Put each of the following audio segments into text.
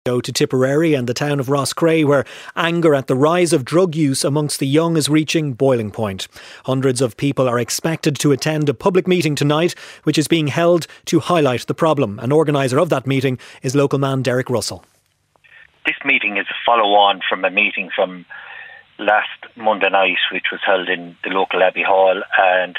Go to Tipperary and the town of Roscrea, where anger at the rise of drug use amongst the young is reaching boiling point. Hundreds of people are expected to attend a public meeting tonight, which is being held to highlight the problem. An organiser of that meeting is local man Derek Russell. This meeting is a follow-on from a meeting from last Monday night, which was held in the local Abbey Hall, and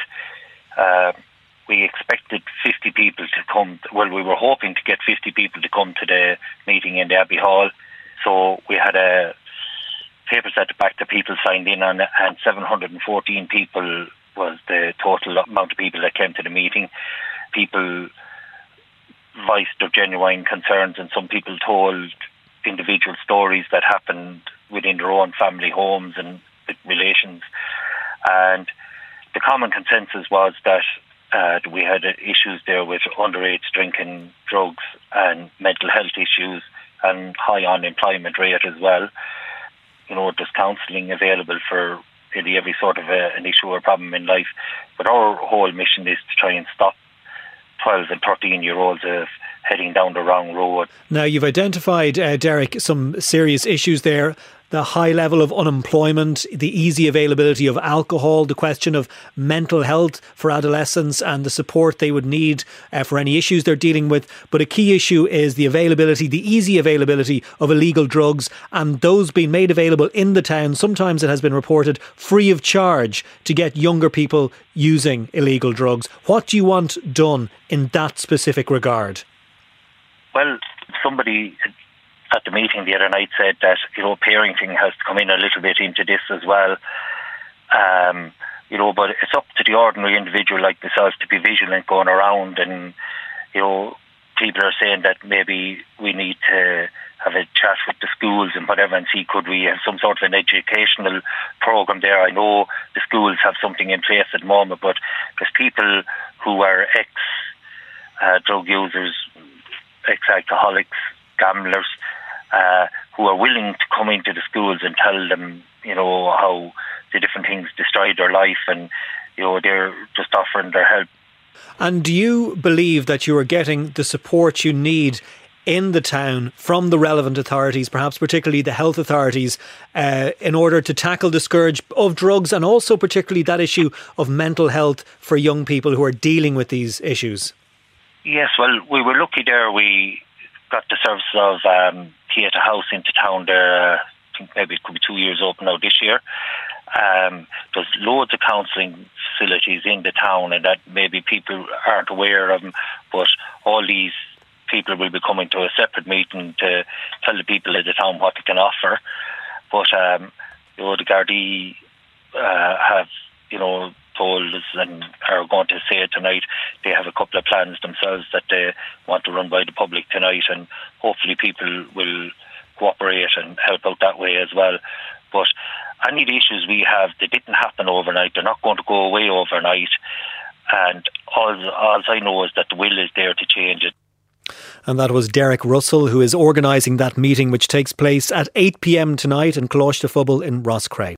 we expected 50 people to come. Well, we were hoping to get 50 people to come to the meeting in the Abbey Hall. So we had papers at the back that people signed in on, and 714 people was the total amount of people that came to the meeting. People voiced their genuine concerns, and some people told individual stories that happened within their own family homes and relations. And the common consensus was that we had issues there with underage drinking, drugs and mental health issues, and high unemployment rate as well. You know, there's counselling available for really every sort of an issue or problem in life. But our whole mission is to try and stop 12 and 13-year-olds of heading down the wrong road. Now, you've identified, Derek, some serious issues there. The high level of unemployment, the easy availability of alcohol, the question of mental health for adolescents and the support they would need for any issues they're dealing with. But a key issue is the availability, the easy availability of illegal drugs, and those being made available in the town. Sometimes it has been reported free of charge to get younger people using illegal drugs. What do you want done in that specific regard? Well, somebody at the meeting the other night said that, you know, parenting has to come in a little bit into this as well. You know, but it's up to the ordinary individual like themselves to be vigilant going around, and, you know, people are saying that maybe we need to have a chat with the schools and whatever and see could we have some sort of an educational programme there. I know the schools have something in place at the moment, but there's people who are ex-drug users, ex-alcoholics, gamblers, who are willing to come into the schools and tell them, you know, how the different things destroyed their life, and, you know, they're just offering their help. And do you believe that you are getting the support you need in the town from the relevant authorities, perhaps particularly the health authorities, in order to tackle the scourge of drugs, and also particularly that issue of mental health for young people who are dealing with these issues? Yes, well, we were lucky there. We got the service of Theatre House into town there. I think maybe it could be 2 years open now this year. There's loads of counselling facilities in the town, and that maybe people aren't aware of them, but all these people will be coming to a separate meeting to tell the people of the town what they can offer. But you know, the Gardaí have, you know, told us and are going to say it tonight. They have a couple of plans themselves that they want to run by the public tonight, and hopefully people will cooperate and help out that way as well. But any of the issues we have, they didn't happen overnight. They're not going to go away overnight, and all I know is that the will is there to change it. And that was Derek Russell, who is organising that meeting, which takes place at 8 p.m. tonight in Coláiste Phobal in Roscrea.